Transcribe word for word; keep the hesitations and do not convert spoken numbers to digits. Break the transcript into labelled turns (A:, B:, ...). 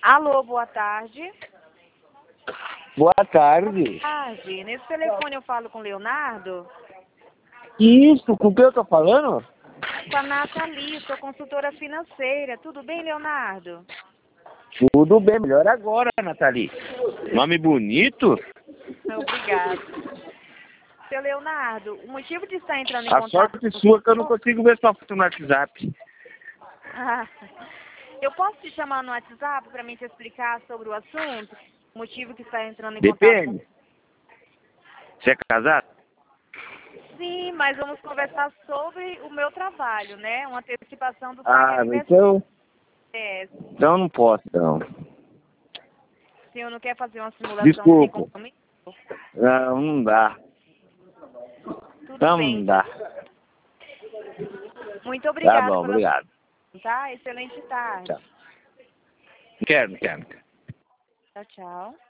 A: Alô, boa tarde.
B: Boa tarde.
A: Boa tarde. Nesse telefone eu falo com o Leonardo?
B: Isso, com quem eu tô falando?
A: Com a Nathalie, sou consultora financeira. Tudo bem, Leonardo?
B: Tudo bem, melhor agora, Nathalie. Nome bonito?
A: Obrigada. Seu Leonardo, o motivo de estar entrando em
B: A
A: contato...
B: sorte sua que eu não consigo ver sua foto no WhatsApp.
A: Ah, eu posso te chamar no WhatsApp para mim te explicar sobre o assunto? O motivo que está entrando em contato com...
B: Depende. Você é casado?
A: Sim, mas vamos conversar sobre o meu trabalho, né? Uma antecipação do
B: Ah,
A: saque aniversário.
B: então...
A: É,
B: Então não posso, não.
A: o senhor não quer fazer uma simulação sem
B: Desculpa.
A: compromisso?
B: Não, não dá.
A: Tudo
B: Então
A: bem.
B: não dá.
A: Muito
B: Tá
A: obrigada
B: bom,
A: pela...
B: obrigado.
A: Tá? Excelente tarde.
B: Tchau. Não quero, não quero. Não quero.
A: Tchau, tchau.